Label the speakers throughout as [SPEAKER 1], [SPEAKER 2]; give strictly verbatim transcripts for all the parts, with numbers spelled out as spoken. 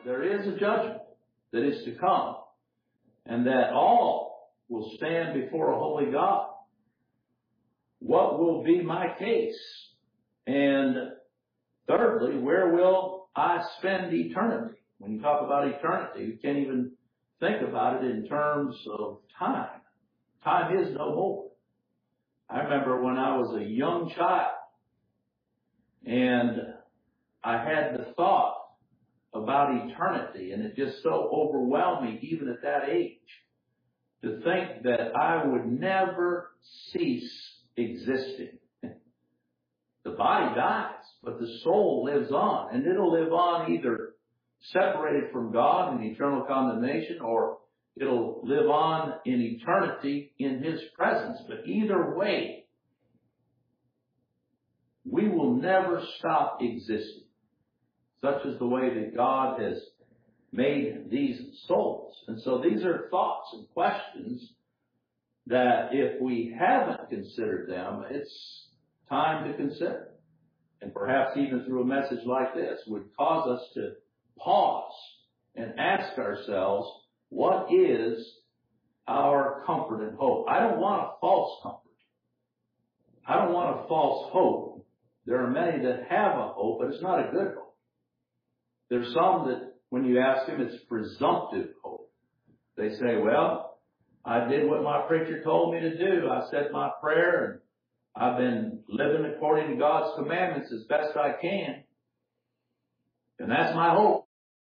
[SPEAKER 1] there is a judgment that is to come, and that all will stand before a holy God. What will be my case? And thirdly, where will I spend eternity? When you talk about eternity, you can't even think about it in terms of time. Time is no more. I remember when I was a young child and I had the thought about eternity, and it just so overwhelmed me even at that age to think that I would never cease existing. The body dies, but the soul lives on, and it'll live on either separated from God in eternal condemnation, or it'll live on in eternity in His presence. But either way, we will never stop existing. Such is the way that God has made these souls. And so these are thoughts and questions that if we haven't considered them, it's time to consider. And perhaps even through a message like this would cause us to pause and ask ourselves, what is our comfort and hope? I don't want a false comfort. I don't want a false hope. There are many that have a hope, but it's not a good hope. There's some that when you ask them, it's presumptive hope. They say, well, I did what my preacher told me to do. I said my prayer, and I've been living according to God's commandments as best I can. And that's my hope.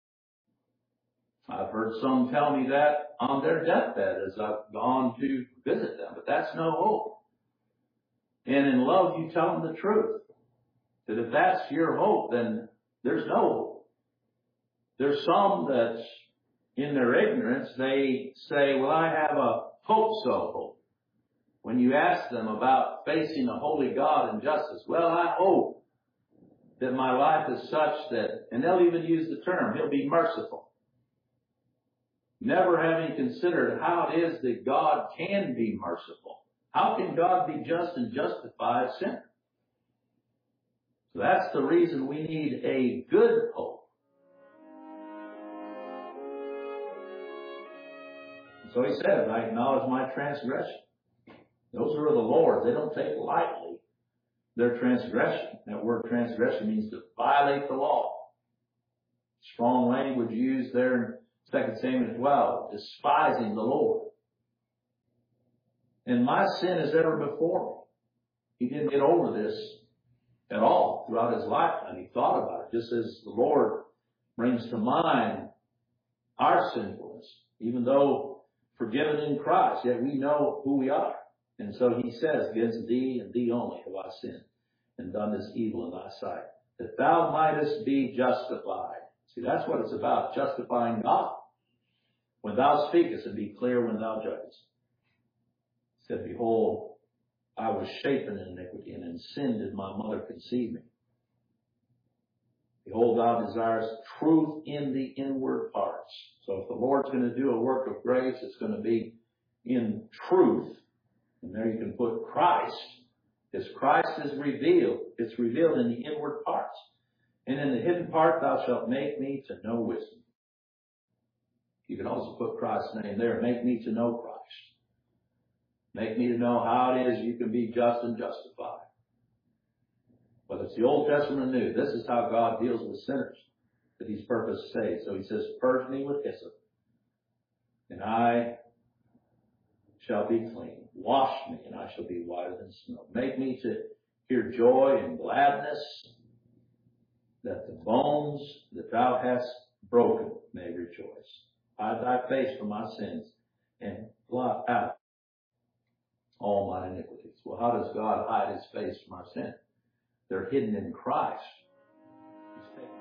[SPEAKER 1] I've heard some tell me that on their deathbed as I've gone to visit them, but that's no hope. And in love, you tell them the truth. That if that's your hope, then there's no hope. There's some that, in their ignorance, they say, well, I have a hope-so hope. When you ask them about facing a holy God and justice, well, I hope that my life is such that, and they'll even use the term, He'll be merciful. Never having considered how it is that God can be merciful. How can God be just and justify a sinner? So that's the reason we need a good hope. So He says, I acknowledge my transgression. Those who are the Lord's, they don't take lightly their transgression. That word transgression means to violate the law. Strong language used there in Second Samuel twelve, despising the Lord. And my sin is ever before me. He didn't get over this at all throughout his lifetime. He thought about it, just as the Lord brings to mind our sinfulness. Even though forgiven in Christ, yet we know who we are. And so He says, against Thee and Thee only have I sinned and done this evil in Thy sight, that Thou mightest be justified. See, that's what it's about, justifying God. When Thou speakest, and be clear when Thou judgest. He said, behold, I was shapen in iniquity, and in sin did my mother conceive me. Behold, Thou desirest truth in the inward parts. So if the Lord's going to do a work of grace, it's going to be in truth. And there you can put Christ. As Christ is revealed, it's revealed in the inward parts. And in the hidden part, Thou shalt make me to know wisdom. You can also put Christ's name there. Make me to know Christ. Make me to know how it is you can be just and justified. Whether it's the Old Testament or New, this is how God deals with sinners that He's purposed to save. So He says, purge me with hyssop, and I shall be clean. Wash me, and I shall be whiter than snow. Make me to hear joy and gladness, that the bones that Thou hast broken may rejoice. Hide Thy face from my sins, and blot out all my iniquities. Well, how does God hide His face from our sin? They're hidden in Christ. He's taken